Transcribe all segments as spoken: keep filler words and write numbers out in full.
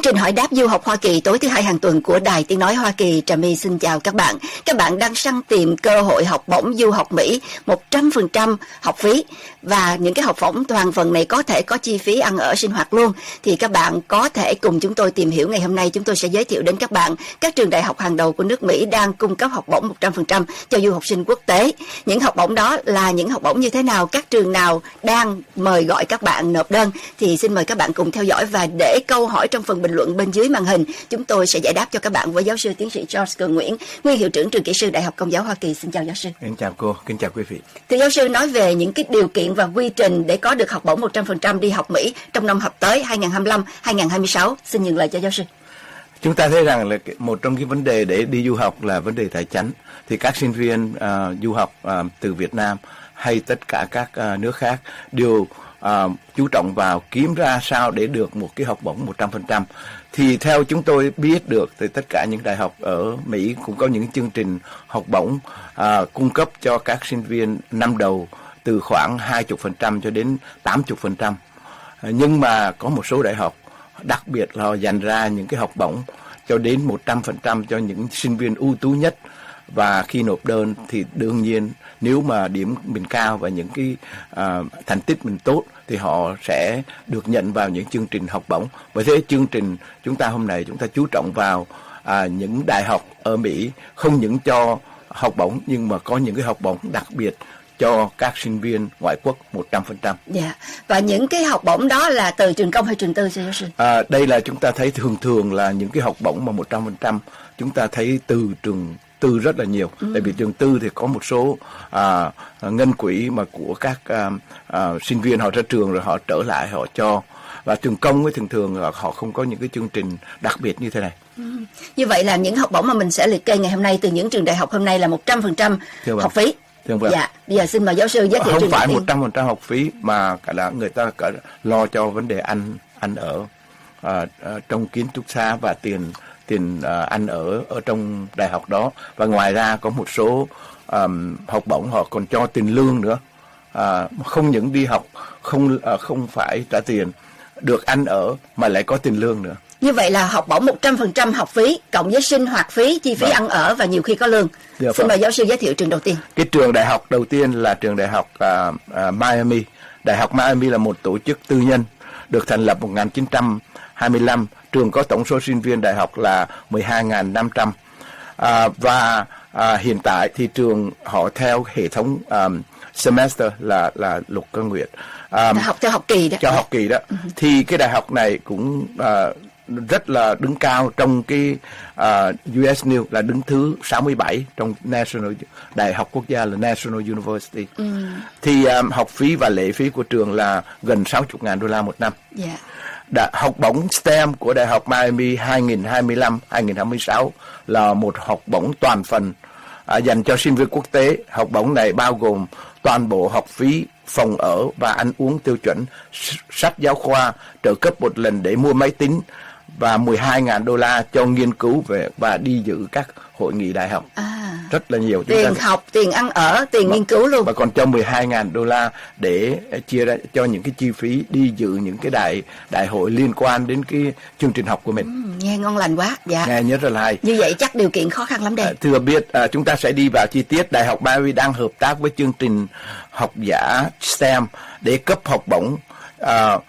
trình hỏi đáp du học Hoa Kỳ tối thứ hai hàng tuần của Đài Tiếng Nói Hoa Kỳ. Trà My xin chào các bạn. Các bạn đang săn tìm cơ hội học bổng du học Mỹ một trăm phần trăm học phí, và những cái học bổng toàn phần này có thể có chi phí ăn ở sinh hoạt luôn. Thì các bạn có thể cùng chúng tôi tìm hiểu. Ngày hôm nay chúng tôi sẽ giới thiệu đến các bạn các trường đại học hàng đầu của nước Mỹ đang cung cấp học bổng một trăm phần trăm cho du học sinh quốc tế. Những học bổng đó là những học bổng như thế nào, các trường nào đang mời gọi các bạn nộp đơn, thì xin mời các bạn cùng theo dõi. Và để câu hỏi trong phần bình luận bên dưới màn hình, chúng tôi sẽ giải đáp cho các bạn với giáo sư tiến sĩ George Cường Nguyễn, nguyên hiệu trưởng trường kỹ sư Đại học Công giáo Hoa Kỳ. Xin chào giáo sư. Kính chào cô, kính chào quý vị. Thưa giáo sư, nói về những cái điều kiện và quy trình để có được học bổng một trăm phần trăm đi học Mỹ trong năm học tới hai nghìn không trăm hai mươi lăm hai nghìn không trăm hai mươi sáu. Xin nhường lời cho giáo sư. Chúng ta thấy rằng là một trong cái vấn đề để đi du học là vấn đề tài chính. Thì các sinh viên uh, du học uh, từ Việt Nam hay tất cả các uh, nước khác đều uh, chú trọng vào kiếm ra sao để được một cái học bổng một trăm phần trăm. Thì theo chúng tôi biết được thì tất cả những đại học ở Mỹ cũng có những chương trình học bổng uh, cung cấp cho các sinh viên năm đầu từ khoảng hai mươi phần trăm cho đến tám mươi phần trăm. Uh, nhưng mà có một số đại học đặc biệt là dành ra những cái học bổng cho đến một trăm phần trăm cho những sinh viên ưu tú nhất. Và khi nộp đơn thì đương nhiên nếu mà điểm mình cao và những cái uh, thành tích mình tốt thì họ sẽ được nhận vào những chương trình học bổng. Bởi thế chương trình chúng ta hôm nay chúng ta chú trọng vào uh, những đại học ở Mỹ không những cho học bổng nhưng mà có những cái học bổng đặc biệt cho các sinh viên ngoại quốc một trăm phần trăm. Dạ. Và những cái học bổng đó là từ trường công hay trường tư, sư giáo sư? À, đây là chúng ta thấy thường thường là những cái học bổng mà một trăm phần trăm chúng ta thấy từ trường tư rất là nhiều. Ừ. Tại vì trường tư thì có một số à, ngân quỹ mà của các à, à, sinh viên họ ra trường rồi họ trở lại họ cho. Và trường công ấy thường thường là họ không có những cái chương trình đặc biệt như thế này. Ừ. Như vậy là những học bổng mà mình sẽ liệt kê ngày hôm nay từ những trường đại học hôm nay là một trăm phần trăm học phí. Vâng. Dạ, bây giờ xin mời giáo sư giới thiệu. Không phải một trăm phần trăm học phí mà cả là người ta cả lo cho vấn đề ăn ăn ở à, à, trong kiến trúc xá và tiền tiền à, ăn ở ở trong đại học đó. Và ngoài ra có một số um, học bổng họ còn cho tiền lương nữa. À, không những đi học không à, không phải trả tiền, được ăn ở mà lại có tiền lương nữa. Như vậy là học bổng một trăm phần trăm học phí cộng với sinh hoạt phí, chi phí vâng. ăn ở và nhiều khi có lương. Dạ, xin vâng. mời giáo sư giới thiệu trường đầu tiên. Cái trường đại học đầu tiên là trường đại học uh, uh, Miami. Đại học Miami là một tổ chức tư nhân được thành lập một nghìn chín trăm hai mươi lăm. Trường có tổng số sinh viên đại học là mười hai nghìn năm trăm. Uh, và uh, hiện tại thì trường họ theo hệ thống um, semester là là Lục Căn Nguyệt. Um, học theo học kỳ đó. Cho học kỳ đó. Uh-huh. Thì cái đại học này cũng uh, rất là đứng cao trong cái uh, u ét News, là đứng thứ sáu mươi bảy trong National Đại học Quốc gia là National University. Ừ. Thì um, học phí và lệ phí của trường là gần sáu mươi nghìn đô la một năm. Yeah. Đã, học bổng STEM của Đại học Miami hai nghìn không trăm hai mươi lăm hai nghìn không trăm hai mươi sáu là một học bổng toàn phần uh, dành cho sinh viên quốc tế. Học bổng này bao gồm toàn bộ học phí, phòng ở và ăn uống tiêu chuẩn, sách giáo khoa, trợ cấp một lần để mua máy tính và mười hai nghìn đô la cho nghiên cứu về và đi dự các hội nghị đại học. À, rất là nhiều. Tiền ta... học, tiền ăn ở, tiền và, nghiên cứu luôn. Và còn cho mười hai nghìn đô la để chia ra cho những cái chi phí đi dự những cái đại đại hội liên quan đến cái chương trình học của mình. Ừ, nghe ngon lành quá. Dạ. Nghe nhớ rất là hay. Như vậy chắc điều kiện khó khăn lắm đây. À, thưa biết à, chúng ta sẽ đi vào chi tiết. Đại học Miami đang hợp tác với chương trình học giả STEM để cấp học bổng à,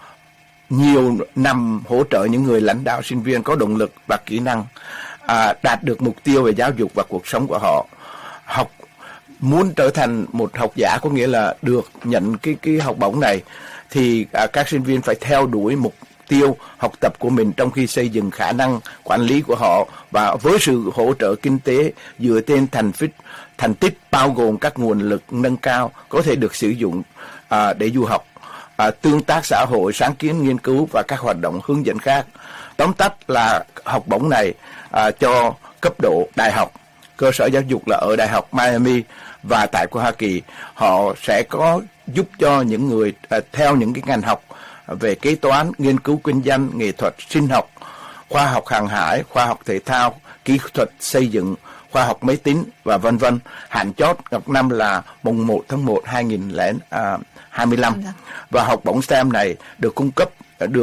nhiều năm hỗ trợ những người lãnh đạo sinh viên có động lực và kỹ năng à, đạt được mục tiêu về giáo dục và cuộc sống của họ. Học muốn trở thành một học giả có nghĩa là được nhận cái cái học bổng này thì à, các sinh viên phải theo đuổi mục tiêu học tập của mình trong khi xây dựng khả năng quản lý của họ, và với sự hỗ trợ kinh tế dựa trên thành tích thành tích bao gồm các nguồn lực nâng cao có thể được sử dụng à, để du học. À, tương tác xã hội, sáng kiến nghiên cứu và các hoạt động hướng dẫn khác. Tóm tắt là học bổng này à, cho cấp độ đại học, cơ sở giáo dục là ở Đại học Miami và tại của Hoa Kỳ. Họ sẽ có giúp cho những người à, theo những cái ngành học về kế toán, nghiên cứu kinh doanh, nghệ thuật, sinh học, khoa học hàng hải, khoa học thể thao, kỹ thuật xây dựng, khoa học máy tính và vân vân. Hạn chót học năm là mùng một tháng một năm hai nghìn không trăm hai mươi lăm. Và học bổng STEM này được cung cấp được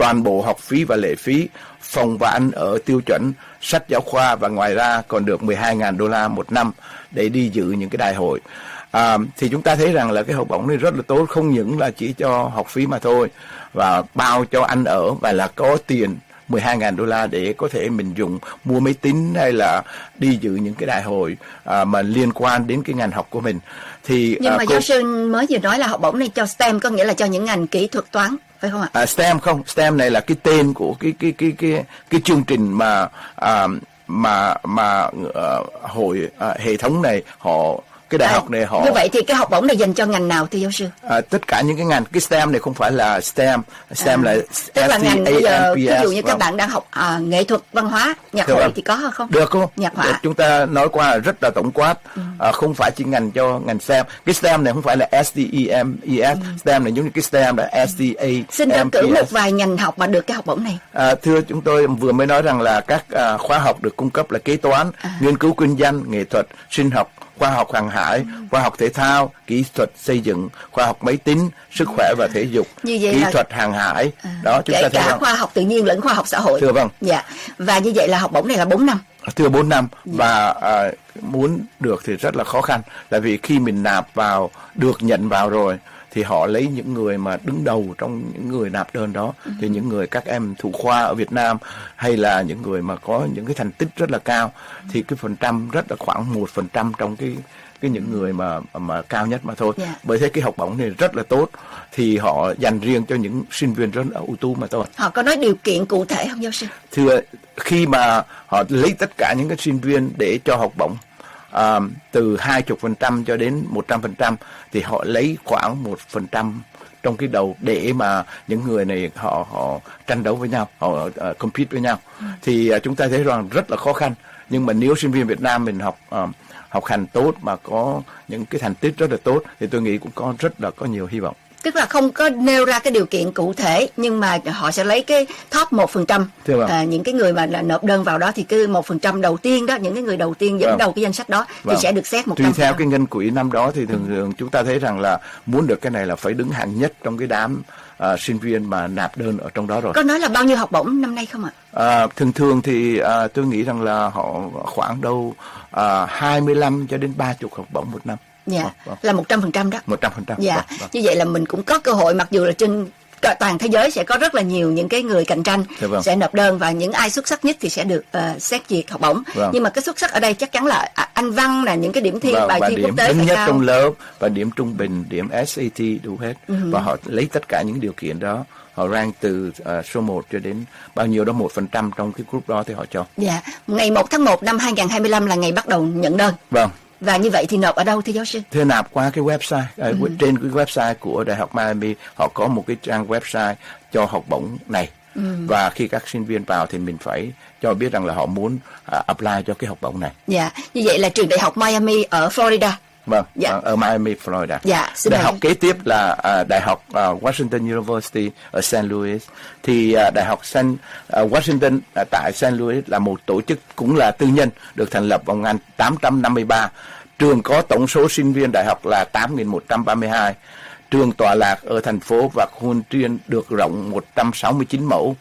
toàn bộ học phí và lệ phí, phòng và ăn ở tiêu chuẩn, sách giáo khoa, và ngoài ra còn được mười hai nghìn đô la một năm để đi dự những cái đại hội. À, thì chúng ta thấy rằng là cái học bổng này rất là tốt, không những là chỉ cho học phí mà thôi, và bao cho ăn ở, và là có tiền mười hai nghìn đô la để có thể mình dùng mua máy tính hay là đi dự những cái đại hội à, mà liên quan đến cái ngành học của mình. Thì nhưng à, mà cô... giáo sư mới vừa nói là học bổng này cho STEM, có nghĩa là cho những ngành kỹ thuật toán, phải không ạ? À, STEM không, STEM này là cái tên của cái cái cái cái cái chương trình mà à, mà mà uh, hội uh, hệ thống này họ cái đại à, học này họ. Như vậy thì cái học bổng này dành cho ngành nào thưa giáo sư? À, tất cả những cái ngành, cái STEM này không phải là STEM, STEM à, là tức là ngành bây giờ ví dụ như vâng. các bạn đang học à, nghệ thuật, văn hóa, nhạc hội vâng. thì có không? Được không? Nhạc họa. Chúng ta nói qua rất là tổng quát, ừ. à, không phải chỉ ngành cho ngành STEM. Cái STEM này không phải là S T E M E S, ừ. STEM này giống như cái STEM là S T A. Xin đơn cử một vài ngành học mà được cái học bổng này. À, thưa chúng tôi vừa mới nói rằng là các à, khóa học được cung cấp là kế toán, à. nghiên cứu kinh doanh, nghệ thuật, sinh học, khoa học hàng hải, ừ. khoa học thể thao, kỹ thuật xây dựng, khoa học máy tính, sức khỏe và thể dục, kỹ là... thuật hàng hải. À, đó chúng kể ta cả thấy khoa học tự nhiên lẫn khoa học xã hội. Thưa vâng. Dạ. Và như vậy là học bổng này là bốn năm. Thưa bốn năm. Dạ. Và à, muốn được thì rất là khó khăn, là vì khi mình nạp vào, được nhận vào rồi thì họ lấy những người mà đứng đầu trong những người nạp đơn đó, ừ. thì những người các em thủ khoa ở Việt Nam hay là những người mà có những cái thành tích rất là cao, ừ. thì cái phần trăm rất là khoảng một phần trăm trong cái cái những người mà mà cao nhất mà thôi. Yeah. Bởi thế cái học bổng này rất là tốt, thì họ dành riêng cho những sinh viên rất là ưu tú mà thôi. Họ có nói điều kiện cụ thể không giáo sư? Thưa, khi mà họ lấy tất cả những cái sinh viên để cho học bổng, À, từ hai mươi phần trăm cho đến một trăm phần trăm, thì họ lấy khoảng một phần trăm trong cái đầu để mà những người này họ họ tranh đấu với nhau, họ uh, compete với nhau. Ừ. Thì uh, chúng ta thấy rằng rất là khó khăn. Nhưng mà nếu sinh viên Việt Nam mình học uh, học hành tốt mà có những cái thành tích rất là tốt, thì tôi nghĩ cũng có rất là có nhiều hy vọng. Tức là không có nêu ra cái điều kiện cụ thể, nhưng mà họ sẽ lấy cái top một phần trăm, à, những cái người mà là nộp đơn vào đó thì cái một phần trăm đầu tiên đó, những cái người đầu tiên dẫn vâng. đầu cái danh sách đó vâng. thì sẽ được xét một trăm phần trăm. Tùy theo cái ngân quỹ năm đó thì thường thường chúng ta thấy rằng là muốn được cái này là phải đứng hạng nhất trong cái đám uh, sinh viên mà nạp đơn ở trong đó rồi. Có nói là bao nhiêu học bổng năm nay không ạ? À, thường thường thì uh, tôi nghĩ rằng là họ khoảng đâu uh, hai mươi lăm cho đến ba mươi học bổng một năm. Dạ, vâng, vâng. Là một trăm phần trăm đó. Một trăm phần trăm. Dạ, vâng, vâng. Như vậy là mình cũng có cơ hội, mặc dù là trên toàn thế giới sẽ có rất là nhiều những cái người cạnh tranh dạ, vâng. sẽ nộp đơn, và những ai xuất sắc nhất thì sẽ được uh, xét duyệt học bổng. Vâng. Nhưng mà cái xuất sắc ở đây chắc chắn là anh văn là những cái điểm thi, vâng, bài thi quốc tế phải nhất cao. Trong lớp, và điểm trung bình, điểm S A T đủ hết. Uh-huh. Và họ lấy tất cả những điều kiện đó, họ rank từ uh, số một cho đến bao nhiêu đó, một phần trăm trong cái group đó thì họ cho. Dạ, ngày một tháng một năm hai nghìn không trăm hai mươi lăm là ngày bắt đầu nhận đơn. Vâng. Và như vậy thì nộp ở đâu thưa giáo sư? Thưa, nạp qua cái website, ừ. uh, trên cái website của Đại học Miami, họ có một cái trang website cho học bổng này. Ừ. Và khi các sinh viên vào thì mình phải cho biết rằng là họ muốn uh, apply cho cái học bổng này. Dạ, như vậy là trường Đại học Miami ở Florida. Vâng, dạ. ở, ở Miami, Florida. Dạ, đại học kế tiếp là uh, Đại học uh, Washington University ở Saint Louis. Thì uh, Đại học Saint, uh, Washington uh, tại Saint Louis là một tổ chức cũng là tư nhân, được thành lập vào năm một nghìn tám trăm năm mươi ba. Trường có tổng số sinh viên đại học là tám nghìn một trăm ba mươi hai. Trường tọa lạc ở thành phố và khuôn viên được rộng một trăm sáu mươi chín mẫu.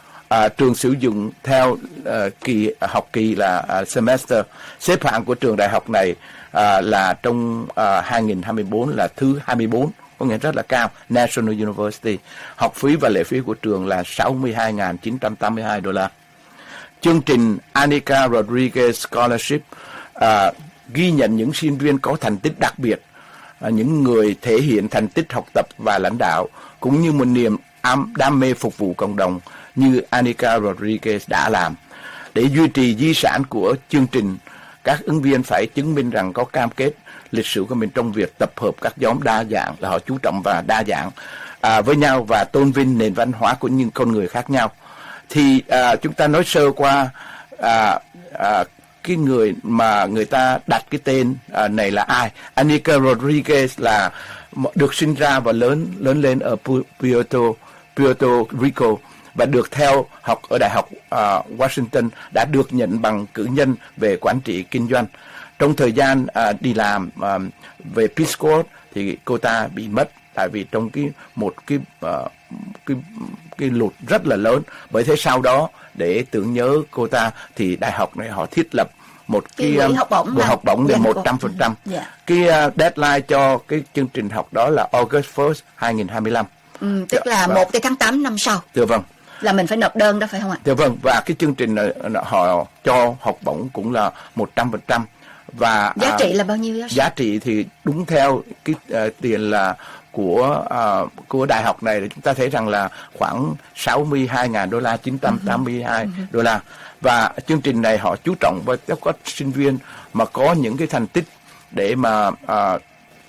À, trường sử dụng theo uh, kỳ học kỳ là uh, semester. Xếp hạng của trường đại học này uh, là trong uh, hai nghìn không trăm hai mươi bốn là thứ hai mươi bốn, có nghĩa rất là cao, National University. Học phí và lệ phí của trường là sáu mươi hai nghìn chín trăm tám mươi hai đô la. Chương trình Anica Rodriguez Scholarship uh, ghi nhận những sinh viên có thành tích đặc biệt, uh, những người thể hiện thành tích học tập và lãnh đạo, cũng như một niềm đam mê phục vụ cộng đồng như Anica Rodriguez đã làm. Để duy trì di sản của chương trình, các ứng viên phải chứng minh rằng có cam kết lịch sử của mình trong việc tập hợp các nhóm đa dạng, là họ chú trọng và đa dạng à, với nhau và tôn vinh nền văn hóa của những con người khác nhau. Thì à, chúng ta nói sơ qua à, à, cái người mà người ta đặt cái tên à, này là ai. Anica Rodriguez là được sinh ra và lớn lớn lên ở Puerto, Puerto Rico, và được theo học ở Đại học uh, Washington, đã được nhận bằng cử nhân về quản trị kinh doanh. Trong thời gian uh, đi làm uh, về Peace Corps thì cô ta bị mất tại vì trong cái một cái uh, cái cái luật rất là lớn. Bởi thế sau đó để tưởng nhớ cô ta thì đại học này họ thiết lập một cái, cái học bổng, một học bổng để một trăm phần trăm. Cái uh, deadline cho cái chương trình học đó là August first hai nghìn hai mươi lăm. Ừ, tức là một tháng tám năm sau. Dạ vâng. Là mình phải nộp đơn đó phải không ạ? Dạ vâng, và cái chương trình này họ cho học bổng cũng là một trăm phần trăm. Và giá trị là bao nhiêu đó? Giá trị thì đúng theo cái uh, tiền là của uh, của đại học này thì chúng ta thấy rằng là khoảng sáu mươi hai nghìn đô la, chín trăm tám mươi hai uh-huh. đô la. Và chương trình này họ chú trọng với các các sinh viên mà có những cái thành tích để mà uh,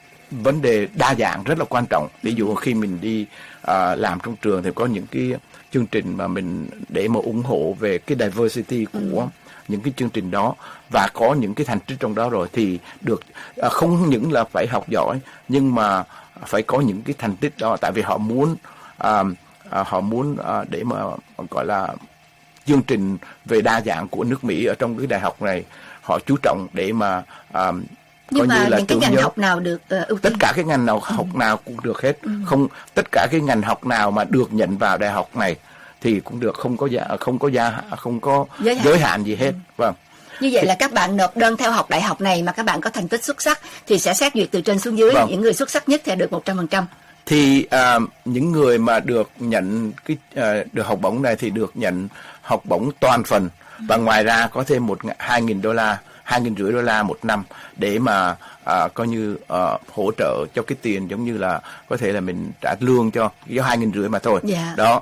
vấn đề đa dạng rất là quan trọng. Ví dụ khi mình đi uh, làm trong trường thì có những cái chương trình mà mình để mà ủng hộ về cái diversity của uh-huh. những cái chương trình đó, và có những cái thành tích trong đó rồi thì được uh, không những là phải học giỏi nhưng mà phải có những cái thành tích đó, tại vì họ muốn uh, uh, họ muốn uh, để mà gọi là chương trình về đa dạng của nước Mỹ ở trong cái đại học này họ chú trọng để mà uh, nhưng mà những cái ngành nhớ. học nào được uh, ưu tiên? Tất cả cái ngành nào học ừ. nào cũng được hết. Ừ. Không, tất cả cái ngành học nào mà được nhận vào đại học này thì cũng được, không có giá, không có giá, không có giới hạn, giới hạn gì hết. Ừ. Vâng. Như vậy là các bạn nộp đơn theo học đại học này mà các bạn có thành tích xuất sắc thì sẽ xét duyệt từ trên xuống dưới. Vâng. Những người xuất sắc nhất thì được một trăm phần trăm. Thì uh, những người mà được nhận cái uh, được học bổng này thì được nhận học bổng toàn phần, và ngoài ra có thêm một hai nghìn đô la, hai nghìn rưỡi đô la một năm để mà uh, coi như uh, hỗ trợ cho cái tiền, giống như là có thể là mình trả lương cho do hai nghìn rưỡi mà thôi. Yeah. Đó.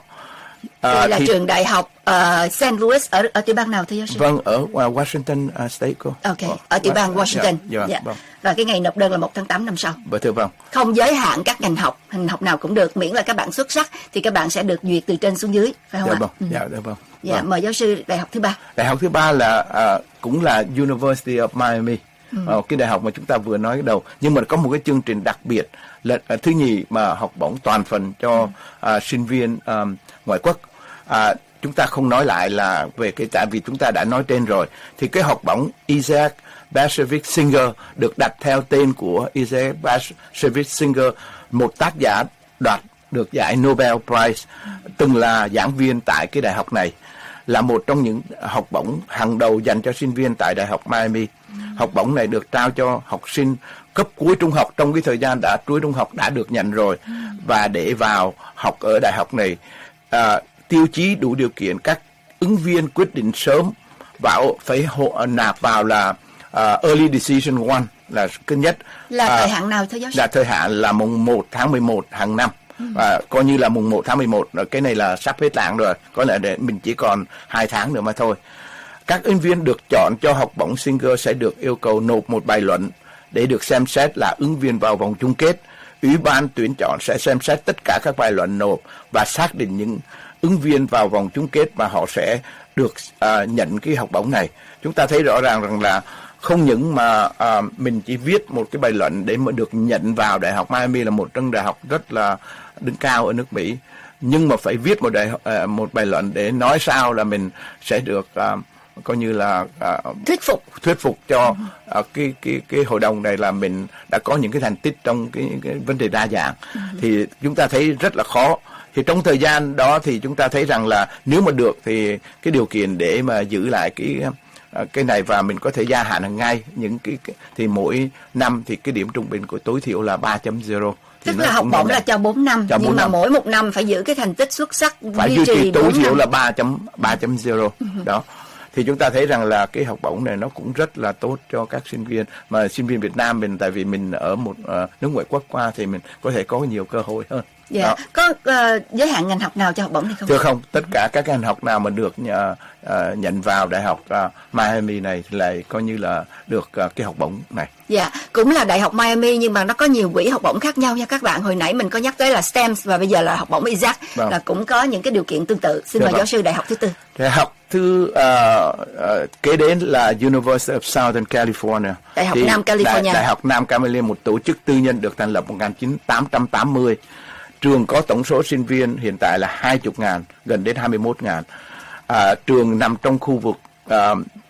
Đây là thì, trường đại học uh, Saint Louis ở ở tiểu bang nào thưa giáo sư? Vâng, ở uh, Washington uh, State cô. Ok, ở, ở tiểu bang Washington. Dạ, dạ, dạ. Vâng. Và cái ngày nộp đơn là một tháng tám năm sau. Vâng, thưa vâng. Không giới hạn các ngành học, ngành học nào cũng được, miễn là các bạn xuất sắc thì các bạn sẽ được duyệt từ trên xuống dưới, phải không dạ, ạ? Vâng. Ừ. Dạ, dạ, vâng. Dạ, vâng. Mời giáo sư đại học thứ ba. Đại học thứ ba là uh, cũng là University of Miami. Ừ. Uh, cái đại học mà chúng ta vừa nói đầu, nhưng mà có một cái chương trình đặc biệt là uh, thứ nhì mà học bổng toàn phần cho uh, sinh viên um, ngoại quốc. Uh, chúng ta không nói lại là về cái, tại vì chúng ta đã nói trên rồi, thì cái học bổng Isaac Bashevis Singer được đặt theo tên của Isaac Bashevis Singer, một tác giả đoạt được giải Nobel Prize, từng là giảng viên tại cái đại học này, là một trong những học bổng hàng đầu dành cho sinh viên tại đại học Miami. Học bổng này được trao cho học sinh cấp cuối trung học trong cái thời gian đã cuối trung học đã được nhận rồi, và để vào học ở đại học này à, tiêu chí đủ điều kiện các ứng viên quyết định sớm vào phải hộ, nạp vào là uh, early decision one là thứ nhất. Là uh, thời hạn nào thưa giáo sư? Là thời hạn là mùng một tháng mười một hàng năm. Và ừ. uh, coi như là mùng một tháng mười một, cái này là sắp hết hạn rồi, có lẽ để mình chỉ còn hai tháng nữa mà thôi. Các ứng viên được chọn cho học bổng Singer sẽ được yêu cầu nộp một bài luận để được xem xét là ứng viên vào vòng chung kết. Ủy ban tuyển chọn sẽ xem xét tất cả các bài luận nộp và xác định những ứng viên vào vòng chung kết và họ sẽ được uh, nhận cái học bổng này. Chúng ta thấy rõ ràng rằng là không những mà uh, mình chỉ viết một cái bài luận để mà được nhận vào đại học Miami, là một trong đại học rất là đứng cao ở nước Mỹ, nhưng mà phải viết một đại uh, một bài luận để nói sao là mình sẽ được uh, coi như là uh, thuyết phục thuyết phục cho uh, cái cái cái hội đồng này là mình đã có những cái thành tích trong cái, cái vấn đề đa dạng. Ừ. Thì chúng ta thấy rất là khó. Thì trong thời gian đó thì chúng ta thấy rằng là nếu mà được thì cái điều kiện để mà giữ lại cái cái này và mình có thể gia hạn hàng ngay những cái, cái thì mỗi năm thì cái điểm trung bình của tối thiểu là ba chấm không. Tức là học bổng là cho bốn năm, cho nhưng bốn mà năm. Mỗi một năm phải giữ cái thành tích xuất sắc, phải duy trì tối thiểu là ba chấm không. Đó. Thì chúng ta thấy rằng là cái học bổng này nó cũng rất là tốt cho các sinh viên, mà sinh viên Việt Nam mình, tại vì mình ở một uh, nước ngoại quốc qua thì mình có thể có nhiều cơ hội hơn. Dạ. Đó. Có uh, giới hạn ngành học nào cho học bổng này không? Thưa không, tất cả các ngành học nào mà được uh, uh, nhận vào đại học uh, Miami này lại coi như là được uh, cái học bổng này. Dạ, cũng là đại học Miami nhưng mà nó có nhiều quỹ học bổng khác nhau nha các bạn. Hồi nãy mình có nhắc tới là ét tê e em và bây giờ là học bổng Isaac, vâng. là cũng có những cái điều kiện tương tự. Xin mời giáo sư đại học thứ tư. Đại học thứ uh, uh, kế đến là University of Southern California. Đại học thì Nam California. Đại, đại học Nam California, một tổ chức tư nhân được thành lập một nghìn chín trăm tám mươi. Trường có tổng số sinh viên hiện tại là hai mươi nghìn, gần đến hai mươi mốt nghìn. À, trường nằm trong khu vực à,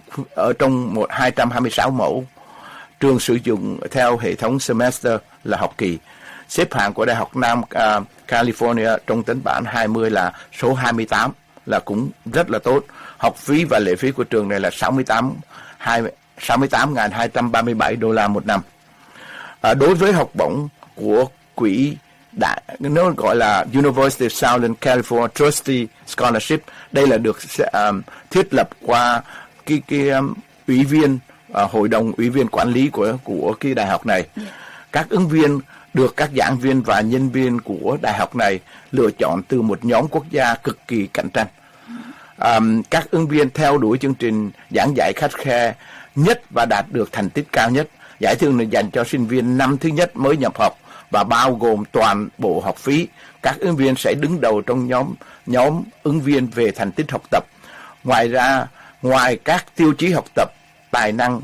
ở trong một hai trăm hai mươi sáu mẫu. Trường sử dụng theo hệ thống semester là học kỳ. Xếp hạng của Đại học Nam uh, California trong tính bảng hai mươi là số hai mươi tám, là cũng rất là tốt. Học phí và lệ phí của trường này là sáu mươi tám nghìn hai trăm ba mươi bảy đô la một năm. À, đối với học bổng của quỹ đại, nó gọi là University of Southern California Trustee Scholarship, đây là được um, thiết lập qua cái cái um, ủy viên uh, hội đồng ủy viên quản lý của của cái đại học này. Yeah. Các ứng viên được các giảng viên và nhân viên của đại học này lựa chọn từ một nhóm quốc gia cực kỳ cạnh tranh. Um, các ứng viên theo đuổi chương trình giảng dạy khắt khe nhất và đạt được thành tích cao nhất. Giải thưởng này dành cho sinh viên năm thứ nhất mới nhập học và bao gồm toàn bộ học phí. Các ứng viên sẽ đứng đầu trong nhóm nhóm ứng viên về thành tích học tập. Ngoài ra, ngoài các tiêu chí học tập, tài năng,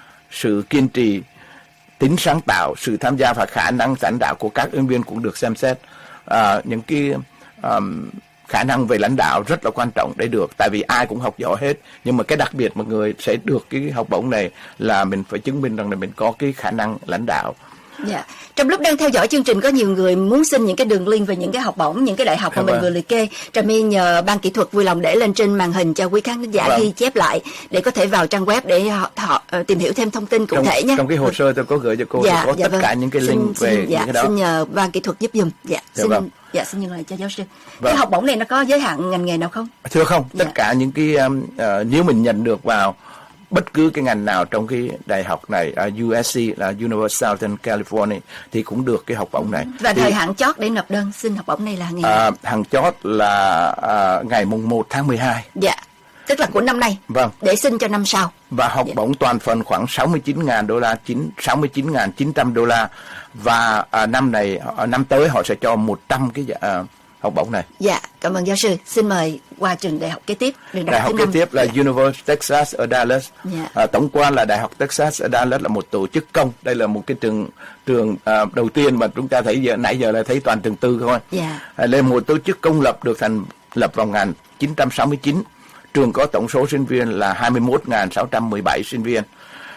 sự kiên trì, tính sáng tạo, sự tham gia và khả năng lãnh đạo của các ứng viên cũng được xem xét. À, những cái um, khả năng về lãnh đạo rất là quan trọng để được, tại vì ai cũng học giỏi hết, nhưng mà cái đặc biệt mọi người sẽ được cái học bổng này là mình phải chứng minh rằng là mình có cái khả năng lãnh đạo. Dạ. Trong lúc đang theo dõi chương trình có nhiều người muốn xin những cái đường link về những cái học bổng, những cái đại học mà mình vừa liệt kê. Trà My nhờ ban kỹ thuật vui lòng để lên trên màn hình cho quý khán giả vâng. ghi chép lại để có thể vào trang web để họ, họ uh, tìm hiểu thêm thông tin cụ trong, thể nhé. Trong cái hồ sơ tôi có gửi cho cô dạ, có dạ tất vâng. cả những cái link xin, về xin, dạ, những cái đó. Xin nhờ ban kỹ thuật giúp dùm. Dạ. Dạ xin vâng. dạ xin nhường lại cho giáo sư. Vâng. Cái học bổng này nó có giới hạn ngành nghề nào không? Thưa không, dạ. tất cả những cái um, uh, nếu mình nhận được vào bất cứ cái ngành nào trong cái đại học này, uh, u ét xê là University of Southern California thì cũng được cái học bổng này. Và thì, thời hạn chót để nộp đơn xin học bổng này là ngày nào? Uh, hạn chót là uh, ngày mùng một tháng mười hai. Dạ. Tức là của năm nay. Vâng. Để xin cho năm sau. Và học dạ. bổng toàn phần khoảng sáu mươi chín nghìn đô la, sáu mươi chín nghìn chín trăm đô la. Và uh, năm này, uh, năm tới họ sẽ cho một trăm cái uh, học bổng này. Dạ, cảm ơn giáo sư. Xin mời qua trường đại học kế tiếp. Đại, đại học kế tiếp là dạ. University of Texas ở Dallas. Dạ. À, tổng quan là Đại học Texas ở Dallas là một tổ chức công. Đây là một cái trường trường à, đầu tiên mà chúng ta thấy giờ nãy giờ là thấy toàn trường tư thôi. Dạ. À, là một tổ chức công lập được thành lập vào một nghìn chín trăm sáu mươi chín. Trường có tổng số sinh viên là hai mươi mốt nghìn sáu trăm mười bảy sinh viên,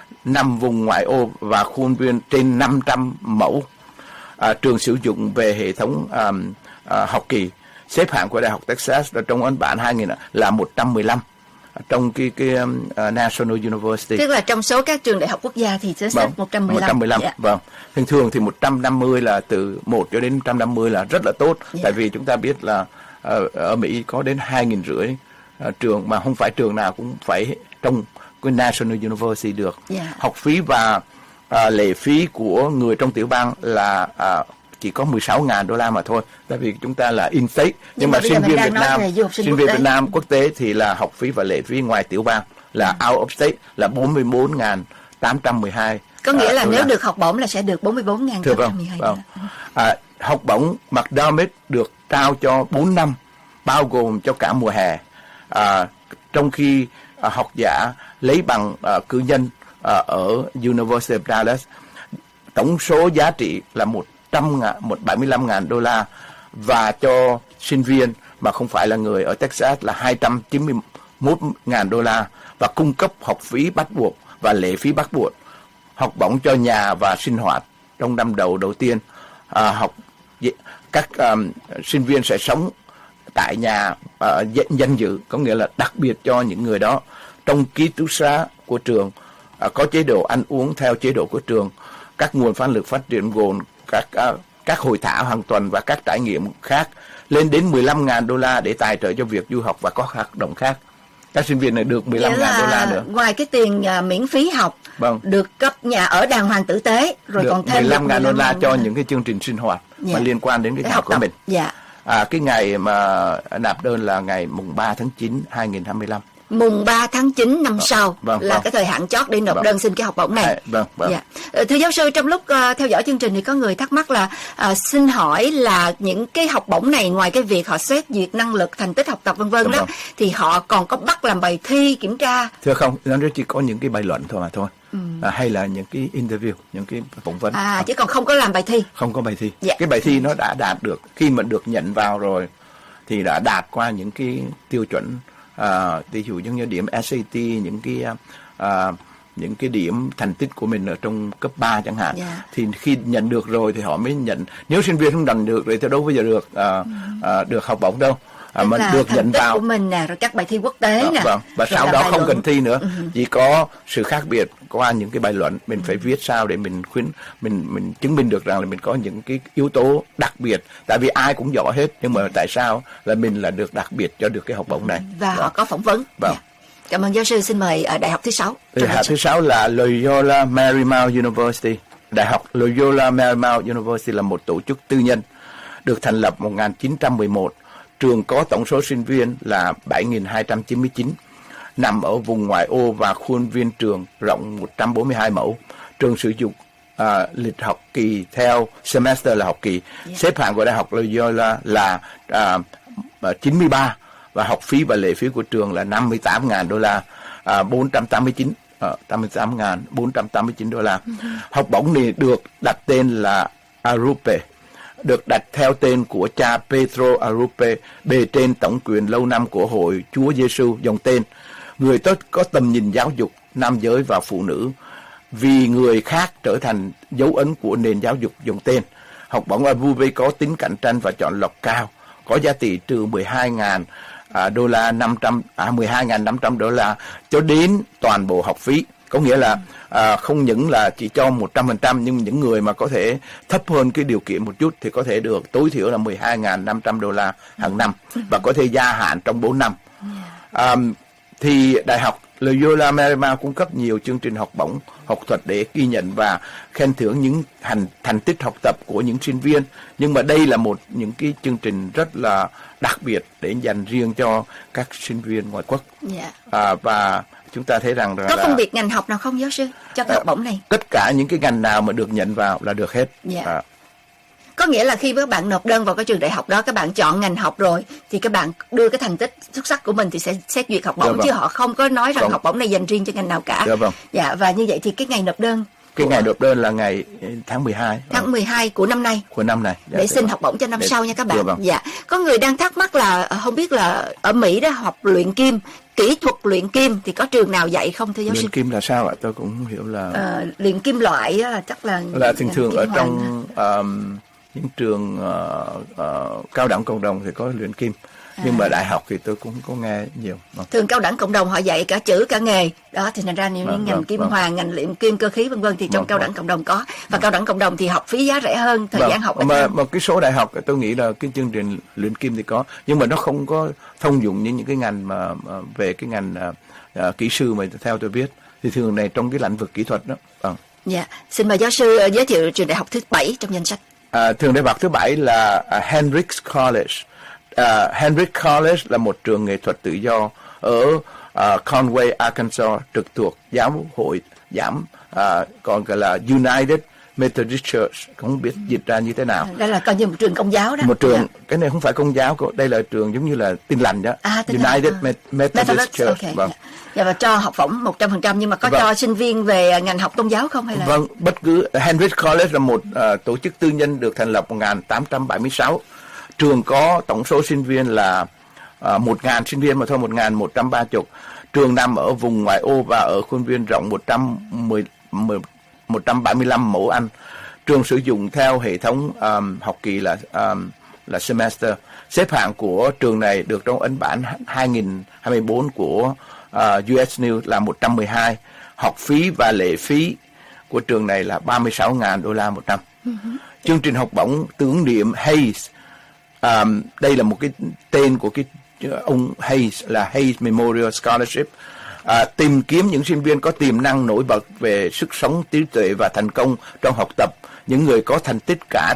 năm vùng ngoại ô và khuôn viên trên năm trăm mẫu. À, trường sử dụng về hệ thống à, à, học kỳ. Xếp hạng của Đại học Texas trong ấn bản hai nghìn là một trăm mười lăm trong cái cái uh, National University. Tức là trong số các trường đại học quốc gia thì sẽ xếp vâng, một trăm mười lăm. một trăm mười lăm. Dạ. Vâng. Thường thường thì một trăm năm mươi là từ một cho đến một trăm năm mươi là rất là tốt. Dạ. Tại vì chúng ta biết là uh, ở Mỹ có đến hai nghìn rưỡi uh, trường mà không phải trường nào cũng phải trong cái National University được. Dạ. Học phí và uh, lệ phí của người trong tiểu bang là uh, chỉ có mười sáu nghìn đô la mà thôi, tại vì chúng ta là in-state, nhưng, nhưng mà, mà sinh viên Việt Nam, sinh viên Việt Nam quốc tế thì là học phí và lệ phí ngoài tiểu bang là ừ. out of state là bốn mươi bốn nghìn tám trăm mười hai. Có nghĩa là uh, nếu được học bổng là sẽ được bốn mươi bốn nghìn tám trăm mười hai. Vâng. À, học bổng McDermott được trao cho bốn năm, bao gồm cho cả mùa hè. À, trong khi à, học giả lấy bằng à, cử nhân à, ở University of Dallas, tổng số giá trị là một trăm ngàn, một bảy mươi lăm nghìn đô la, và cho sinh viên mà không phải là người ở Texas là hai trăm chín mươi mốt nghìn đô la, và cung cấp học phí bắt buộc và lệ phí bắt buộc, học bổng cho nhà và sinh hoạt trong năm đầu đầu tiên. À, học các um, sinh viên sẽ sống tại nhà uh, danh dự, có nghĩa là đặc biệt cho những người đó. Trong ký túc xá của trường uh, có chế độ ăn uống theo chế độ của trường. Các nguồn phát lực phát triển gồm các uh, các hội thảo hàng tuần và các trải nghiệm khác lên đến mười lăm nghìn đô la để tài trợ cho việc du học và các hoạt động khác. Các sinh viên này được mười lăm nghìn đô la nữa. Ngoài cái tiền uh, miễn phí học, vâng, được cấp nhà ở đàng hoàng tử tế, rồi được còn thêm mười lăm nghìn đô la cho những cái chương trình sinh hoạt dạ. mà liên quan đến cái học của tập. mình. Dạ. À, cái ngày mà nạp đơn là ngày mùng ba tháng chín hai nghìn không trăm hai mươi lăm. Mùng ba tháng chín năm vâng, sau vâng, là vâng. cái thời hạn chót để nộp vâng. đơn xin cái học bổng này. À, vâng, vâng. Dạ. Thưa giáo sư, trong lúc uh, theo dõi chương trình thì có người thắc mắc là uh, xin hỏi là những cái học bổng này, ngoài cái việc họ xét duyệt năng lực, thành tích học tập vân vân đó, vâng. thì họ còn có bắt làm bài thi kiểm tra? Thưa không, nó chỉ có những cái bài luận thôi mà thôi. Ừ. À, hay là những cái interview, những cái phỏng vấn. À, chứ còn không có làm bài thi. Không có bài thi. Dạ. Cái bài thi nó đã đạt được, khi mà được nhận vào rồi thì đã đạt qua những cái tiêu chuẩn, uh, ví dụ như điểm ét a tê, những cái uh, những cái điểm thành tích của mình ở trong cấp ba chẳng hạn. Yeah. Thì khi nhận được rồi thì họ mới nhận. Nếu sinh viên không nhận được rồi thì đâu bao giờ được uh, uh, được học bổng đâu. À, Tức mình là được thành nhận tích vào của mình nè, rồi các bài thi quốc tế à, nè, vâng. Và rồi sau đó không luận. cần thi nữa, uh-huh. chỉ có sự khác biệt qua những cái bài luận. Mình uh-huh. phải viết sao để mình khuyến mình mình chứng minh được rằng là mình có những cái yếu tố đặc biệt. Tại vì ai cũng giỏi hết, nhưng mà tại sao là mình là được đặc biệt cho được cái học bổng này. Và vâng. họ có phỏng vấn. Vâng. Yeah. Cảm ơn giáo sư. Xin mời ở đại học thứ sáu. Đại học thứ sáu là Loyola Marymount University. Đại học Loyola Marymount University là một tổ chức tư nhân được thành lập một nghìn chín trăm mười một. Trường có tổng số sinh viên là bảy nghìn hai trăm chín mươi chín, nằm ở vùng ngoại ô và khuôn viên trường rộng một trăm bốn mươi hai mẫu. Trường sử dụng à, lịch học kỳ theo semester là học kỳ. Yeah. Xếp hạng của Đại học Loyola là à, chín mươi ba và học phí và lệ phí của trường là năm mươi tám nghìn đô la, à, bốn trăm tám mươi chín, à, tám mươi tám nghìn bốn trăm tám mươi chín đô la. Mm-hmm. Học bổng này được đặt tên là Arupe, được đặt theo tên của cha Petro Arupe, bề trên tổng quyền lâu năm của Hội Chúa Giêsu, dòng tên người tốt có tầm nhìn giáo dục nam giới và phụ nữ, vì người khác trở thành dấu ấn của nền giáo dục, dòng tên. Học bổng Arupe có tính cạnh tranh và chọn lọc cao, có giá trị từ mười hai nghìn à, đô la năm trăm à mười hai nghìn năm trăm đô la cho đến toàn bộ học phí. Có nghĩa là à, không những là chỉ cho một trăm phần trăm, nhưng những người mà có thể thấp hơn cái điều kiện một chút thì có thể được tối thiểu là mười hai nghìn năm trăm đô la hàng năm và có thể gia hạn trong bốn năm. À, thì Đại học Loyola Marymount cung cấp nhiều chương trình học bổng học thuật để ghi nhận và khen thưởng những hành thành tích học tập của những sinh viên. Nhưng mà đây là một những cái chương trình rất là đặc biệt để dành riêng cho các sinh viên ngoại quốc. Yeah. À, và chúng ta thấy rằng có phân biệt ngành học nào không giáo sư cho cái học bổng này? Tất cả những cái ngành nào mà được nhận vào là được hết. Yeah. À. Có nghĩa là khi các bạn nộp đơn vào cái trường đại học đó, các bạn chọn ngành học rồi thì các bạn đưa cái thành tích xuất sắc của mình thì sẽ xét duyệt học bổng. Dạ, vâng. Chứ họ không có nói rằng vâng. học bổng này dành riêng cho ngành nào cả. Dạ, vâng. Dạ, và như vậy thì cái ngày nộp đơn cái của... ngày nộp đơn là ngày tháng mười hai tháng mười hai của năm nay của năm này dạ, để xin vâng. học bổng cho năm để... sau nha các bạn. Dạ, vâng. Dạ. Có người đang thắc mắc là không biết là ở Mỹ đó học luyện kim, kỹ thuật luyện kim thì có trường nào dạy không thưa giáo sư? Luyện kim là sao ạ? Tôi cũng không hiểu là à, luyện kim loại đó, chắc là là thường thường ở trong um, những trường uh, uh, cao đẳng cộng đồng thì có luyện kim. À. Nhưng mà đại học thì tôi cũng có nghe nhiều. Vâng. Thường cao đẳng cộng đồng họ dạy cả chữ cả nghề đó, thì thành ra những vâng, ngành vâng, kim vâng. hoàn, ngành luyện kim cơ khí vân vân thì trong vâng, cao đẳng vâng. cộng đồng có. Và vâng. cao đẳng cộng đồng thì học phí giá rẻ hơn, thời vâng. gian học mà một cái số đại học tôi nghĩ là cái chương trình luyện kim thì có, nhưng mà nó không có thông dụng như những cái ngành mà, mà về cái ngành uh, uh, kỹ sư mà theo tôi biết thì thường này trong cái lĩnh vực kỹ thuật đó. Vâng. Dạ, xin mời giáo sư uh, giới thiệu trường đại học thứ bảy trong danh sách. À, trường đại học thứ bảy là uh, Hendrix College. Uh, Hendrix College là một trường nghệ thuật tự do ở uh, Conway, Arkansas, trực thuộc giáo hội giám uh, còn gọi là United Methodist Church, không biết dịch ra như thế nào. Đây là coi như một trường công giáo đó. Một trường, dạ. Cái này không phải công giáo, đây là trường giống như là Tin lành đó. À, United à. Methodist, Methodist Church. Okay. Vâng. Dạ, và cho học bổng một trăm phần trăm, nhưng mà có vâng. cho sinh viên về ngành học tôn giáo không hay là? Vâng, bất cứ Hendrix College là một uh, tổ chức tư nhân được thành lập một nghìn tám trăm bảy mươi sáu. Trường có tổng số sinh viên là uh, một nghìn sinh viên mà thôi, một nghìn một trăm ba mươi. Trường nằm ở vùng ngoại ô và ở khuôn viên rộng một trăm mười, mười, một trăm bảy mươi lăm mẫu Anh. Trường sử dụng theo hệ thống um, học kỳ là um, là semester. Xếp hạng của trường này được trong ấn bản hai nghìn hai mươi tư của uh, u ét News là một trăm mười hai. Học phí và lệ phí của trường này là ba mươi sáu nghìn đô la một năm. Uh-huh. Chương trình học bổng tưởng niệm Hayes. Um, đây là một cái tên của cái ông Hayes là Hayes Memorial Scholarship. À, tìm kiếm những sinh viên có tiềm năng nổi bật về sức sống, trí tuệ và thành công trong học tập, những người có thành tích cả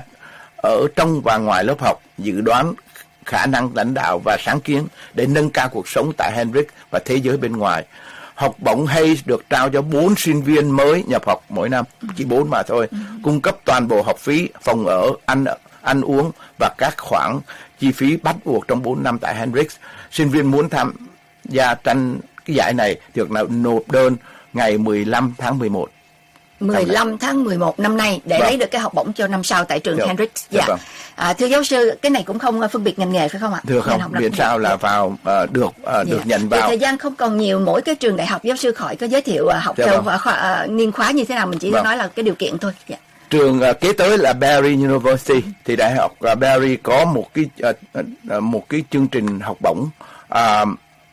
ở trong và ngoài lớp học, dự đoán, khả năng lãnh đạo và sáng kiến để nâng cao cuộc sống tại Hendrix và thế giới bên ngoài. Học bổng Hayes được trao cho bốn sinh viên mới nhập học mỗi năm, chỉ bốn mà thôi, cung cấp toàn bộ học phí, phòng ở, ăn ăn uống và các khoản chi phí bắt buộc trong bốn năm tại Hendrix. Sinh viên muốn tham gia tranh cái giải này được nộp đơn ngày mười lăm tháng mười một. mười lăm tháng mười một năm nay để vâng. lấy được cái học bổng cho năm sau tại trường Hendrix. Dạ. Vâng. À, thưa giáo sư, cái này cũng không phân biệt ngành nghề phải không ạ? Thưa không, miễn sao là vào uh, được uh, được dạ. nhận vào. Thì thời gian không còn nhiều, mỗi cái trường đại học giáo sư khỏi có giới thiệu uh, học dạ, vâng. khóa, uh, nghiên khóa như thế nào, mình chỉ vâng. nói là cái điều kiện thôi. Dạ. Trường uh, kế tới là Barry University, thì đại học uh, Barry có một cái uh, uh, một cái chương trình học bổng uh,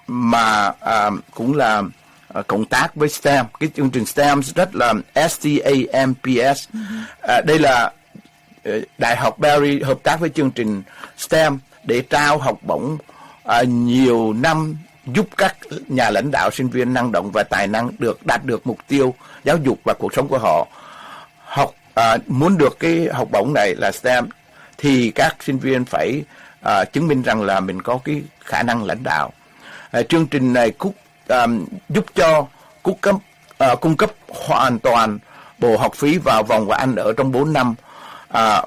mà uh, cũng là uh, cộng tác với STEM. Cái chương trình STEM rất là S T A M P S. Uh, đây là uh, đại học Barry hợp tác với chương trình STEM để trao học bổng uh, nhiều năm, giúp các nhà lãnh đạo sinh viên năng động và tài năng được đạt được mục tiêu giáo dục và cuộc sống của họ. Học À, muốn được cái học bổng này là STEM thì các sinh viên phải à, chứng minh rằng là mình có cái khả năng lãnh đạo. À, chương trình này cúc, à, giúp cho cung cấp, à, cung cấp hoàn toàn bộ học phí vào vòng và ăn ở trong bốn năm à,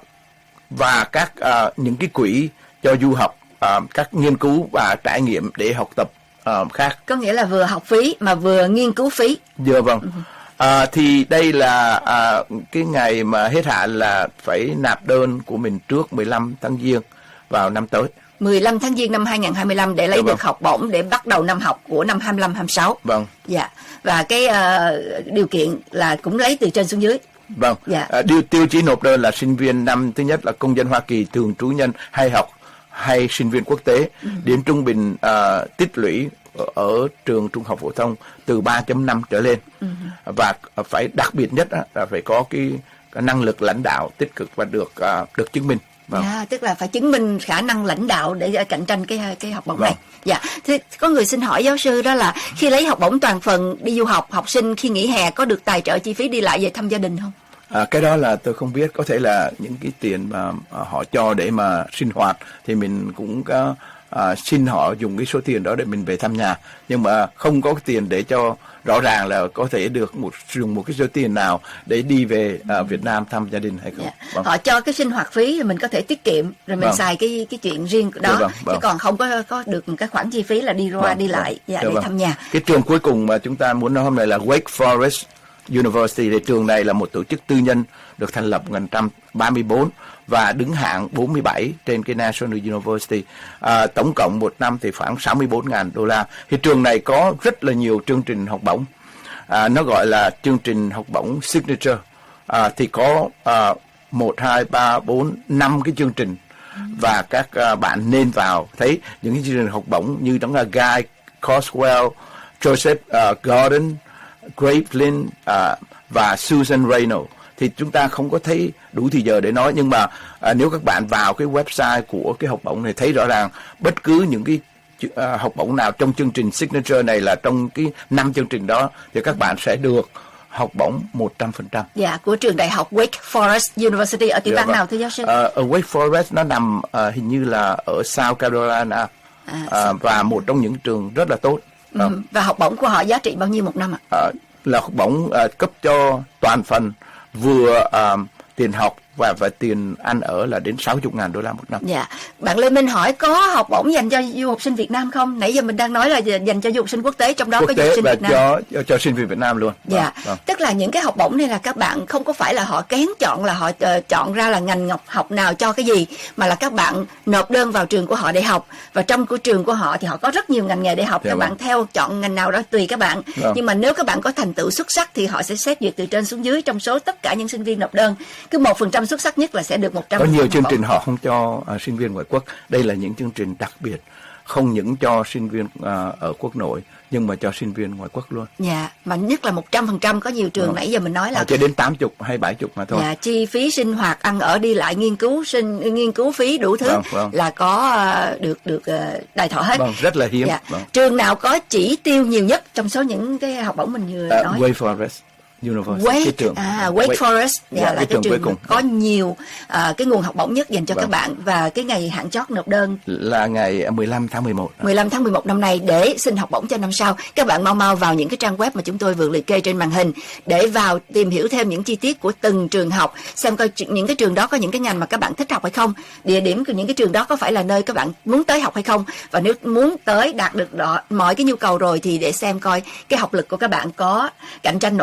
và các à, những cái quỹ cho du học, à, các nghiên cứu và trải nghiệm để học tập à, khác. Có nghĩa là vừa học phí mà vừa nghiên cứu phí. Dạ vâng. Uh-huh. À, thì đây là à, cái ngày mà hết hạn là phải nạp đơn của mình trước mười lăm tháng Giêng vào năm tới. mười lăm tháng Giêng năm hai không hai lăm để lấy dạ, được vâng. học bổng để bắt đầu năm học của năm hai lăm hai sáu. Vâng. Dạ. Và cái uh, điều kiện là cũng lấy từ trên xuống dưới. Vâng. Dạ. À, điều tiêu chí nộp đơn là sinh viên năm thứ nhất là công dân Hoa Kỳ thường trú nhân hay học hay sinh viên quốc tế. Ừ. Điểm trung bình uh, tích lũy ở, ở trường trung học phổ thông từ ba chấm năm trở lên. Ừ. Và phải đặc biệt nhất là phải có cái, cái năng lực lãnh đạo tích cực và được uh, được chứng minh. Vâng. Dạ, tức là phải chứng minh khả năng lãnh đạo để cạnh tranh cái cái học bổng vâng. này. Dạ, thế có người xin hỏi giáo sư đó là khi lấy học bổng toàn phần đi du học, học sinh khi nghỉ hè có được tài trợ chi phí đi lại về thăm gia đình không? À, cái đó là tôi không biết, có thể là những cái tiền mà à, họ cho để mà sinh hoạt thì mình cũng có à, xin họ dùng cái số tiền đó để mình về thăm nhà, nhưng mà không có tiền để cho rõ ràng là có thể được một dùng một cái số tiền nào để đi về à, Việt Nam thăm gia đình hay không. Dạ. Vâng. Họ cho cái sinh hoạt phí thì mình có thể tiết kiệm rồi mình vâng. xài cái cái chuyện riêng đó, vâng, vâng. chứ còn không có có được một cái khoản chi phí là đi ra vâng, đi vâng. lại dạ, để vâng. thăm nhà. Cái trường cuối cùng mà chúng ta muốn nói hôm nay là Wake Forest University. Thì trường này là một tổ chức tư nhân được thành lập một nghìn chín trăm ba mươi tư và đứng hạng bốn mươi bảy trên cái National University. À, tổng cộng một năm thì khoảng sáu mươi bốn nghìn đô la. Thì trường này có rất là nhiều chương trình học bổng. À, nó gọi là chương trình học bổng Signature. À, thì có à, một, hai, ba, bốn, năm cái chương trình. Và các à, bạn nên vào thấy những cái chương trình học bổng như đó là Guy Coswell, Joseph uh, Gordon, Grace Lynn uh, và Susan Reynolds. Thì chúng ta không có thấy đủ thời giờ để nói, nhưng mà uh, nếu các bạn vào cái website của cái học bổng này thấy rõ ràng bất cứ những cái uh, học bổng nào trong chương trình Signature này là trong cái năm chương trình đó thì các bạn sẽ được học bổng một trăm phần trăm. Dạ, của trường đại học Wake Forest University ở tiểu bang dạ, nào thưa giáo sư? Uh, ở Wake Forest nó nằm uh, hình như là ở South Carolina à, uh, và một trong những trường rất là tốt. Ừ. Uh. Và học bổng của họ giá trị bao nhiêu một năm ạ? Uh, là học bổng uh, cấp cho toàn phần vừa uh, tiền học và và tiền ăn ở là đến sáu mươi nghìn đô la một năm. Dạ. Bạn Lê Minh hỏi có học bổng dành cho du học sinh Việt Nam không? Nãy giờ mình đang nói là dành cho du học sinh quốc tế, trong đó quốc có du học sinh Việt Nam. Cho, cho, cho sinh viên Việt Nam luôn. Dạ. Vâng. Tức là những cái học bổng này là các bạn không có phải là họ kén chọn là họ uh, chọn ra là ngành học, học nào cho cái gì, mà là các bạn nộp đơn vào trường của họ để học, và trong của trường của họ thì họ có rất nhiều ngành nghề để học. Dạ, các vâng. bạn theo chọn ngành nào đó tùy các bạn. Vâng. Nhưng mà nếu các bạn có thành tựu xuất sắc thì họ sẽ xét duyệt từ trên xuống dưới, trong số tất cả những sinh viên nộp đơn, cứ một phần trăm xuất sắc nhất là sẽ được một trăm. Có nhiều chương trình họ không cho uh, sinh viên ngoại quốc. Đây là những chương trình đặc biệt, không những cho sinh viên uh, ở quốc nội nhưng mà cho sinh viên ngoại quốc luôn. Dạ, mà nhất là một trăm phần trăm. Có nhiều trường ừ. nãy giờ mình nói là chỉ đến tám mươi hay bảy mươi mà thôi. Dạ, chi phí sinh hoạt, ăn ở, đi lại, nghiên cứu sinh nghiên cứu phí đủ thứ vâng, vâng. là có uh, được được uh, đài thọ hết. Vâng, rất là hiếm. Dạ. Vâng. Trường nào có chỉ tiêu nhiều nhất trong số những cái học bổng mình vừa uh, nói? Wake Forest University, Wake, cái trường, à, Wake, Wake Forest yeah, yeah, là cái, cái trường, trường có nhiều uh, cái nguồn học bổng nhất dành cho vâng. các bạn, và cái ngày hạn chót nộp đơn là ngày mười lăm tháng mười một. mười lăm tháng mười một năm nay để xin học bổng cho năm sau. Các bạn mau mau vào những cái trang web mà chúng tôi vừa liệt kê trên màn hình để vào tìm hiểu thêm những chi tiết của từng trường học, xem coi những cái trường đó có những cái ngành mà các bạn thích học hay không, địa điểm của những cái trường đó có phải là nơi các bạn muốn tới học hay không, và nếu muốn tới đạt được đó, mọi cái nhu cầu rồi thì để xem coi cái học lực của các bạn có cạnh tranh nổi với tất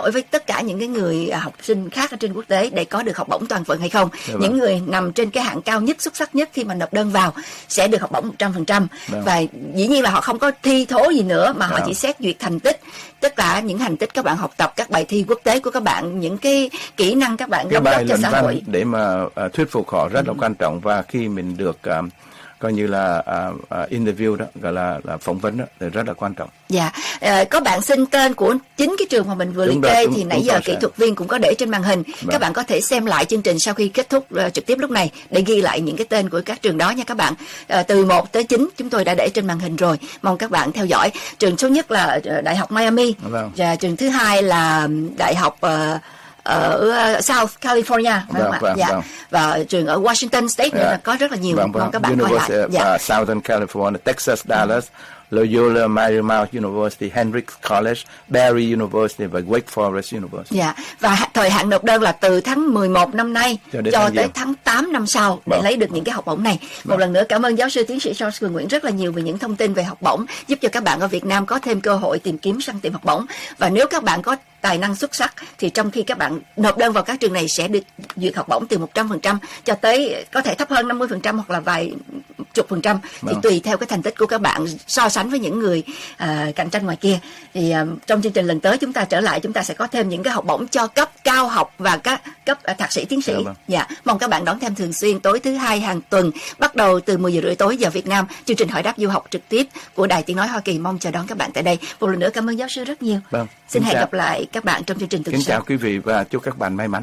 cả những cái người học sinh khác ở trên quốc tế để có được học bổng toàn phần hay không. Dạ, những vâng. người nằm trên cái hạng cao nhất, xuất sắc nhất khi mà nộp đơn vào sẽ được học bổng một trăm phần trăm. Vâng. Và dĩ nhiên là họ không có thi thố gì nữa mà họ Vâng. chỉ xét duyệt thành tích, tất cả những thành tích các bạn học tập, các bài thi quốc tế của các bạn, những cái kỹ năng các bạn Cái đóng góp bài cho luận xã văn hội. để mà uh, thuyết phục họ rất là quan trọng, và khi mình được uh, coi như là uh, uh, interview đó, gọi là, là phỏng vấn đó, thì rất là quan trọng. Dạ, à, có bạn xin tên của chính cái trường mà mình vừa liệt Đúng kê rồi, thì đúng- nãy đúng giờ rồi, kỹ sẽ. thuật viên cũng có để trên màn hình. Vâng. Các bạn có thể xem lại chương trình sau khi kết thúc uh, trực tiếp lúc này để ghi lại những cái tên của các trường đó nha các bạn. À, từ một tới chín chúng tôi đã để trên màn hình rồi. Mong các bạn theo dõi. Trường số nhất là uh, Đại học Miami. Vâng. Và trường thứ hai là Đại học uh, ở uh, South California, phải không Vâng, ạ? vâng, Dạ. vâng. Và trường ở Washington State nữa Dạ. là có rất là nhiều. Vâng, vâng. Mong các bạn coi University lại. of Dạ. uh, Southern California, Texas, Dallas, Loyola Marymount University, Hendrix College, Barry University và Wake Forest University. Dạ, và hạ- thời hạn nộp đơn là từ tháng mười một năm nay Cho đến cho tháng tới giêng. tháng tám năm sau để Vâng. lấy được những cái học bổng này. Một lần nữa cảm ơn giáo sư tiến sĩ George Cường Nguyễn rất là nhiều về những thông tin về học bổng, giúp cho các bạn ở Việt Nam có thêm cơ hội tìm kiếm săn tìm học bổng. Và nếu các bạn có tài năng xuất sắc thì trong khi các bạn nộp đơn vào các trường này sẽ được duyệt học bổng từ một trăm phần trăm cho tới có thể thấp hơn năm mươi phần trăm hoặc là vài chục phần trăm, thì Vâng. tùy theo cái thành tích của các bạn so sánh với những người à, cạnh tranh ngoài kia. Thì à, trong chương trình lần tới chúng ta trở lại, chúng ta sẽ có thêm những cái học bổng cho cấp cao học và các cấp à, thạc sĩ tiến sĩ. Dạ vâng. Dạ, mong các bạn đón thêm thường xuyên tối thứ hai hàng tuần bắt đầu từ mười giờ rưỡi tối giờ Việt Nam, chương trình hỏi đáp du học trực tiếp của Đài Tiếng nói Hoa Kỳ. Mong chờ đón các bạn tại đây. Một lần nữa cảm ơn giáo sư rất nhiều. Vâng. Xin Kính hẹn chào. gặp lại các bạn trong chương trình tuần Kính sau. chào quý vị và chúc các bạn may mắn.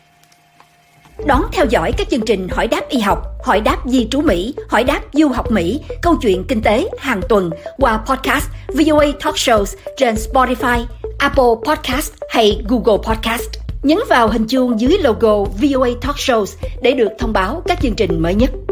Đón theo dõi các chương trình hỏi đáp y học, hỏi đáp di trú Mỹ, hỏi đáp du học Mỹ, câu chuyện kinh tế hàng tuần qua podcast vê o a Talk Shows trên Spotify, Apple Podcast hay Google Podcast. Nhấn vào hình chuông dưới logo vê o a Talk Shows để được thông báo các chương trình mới nhất.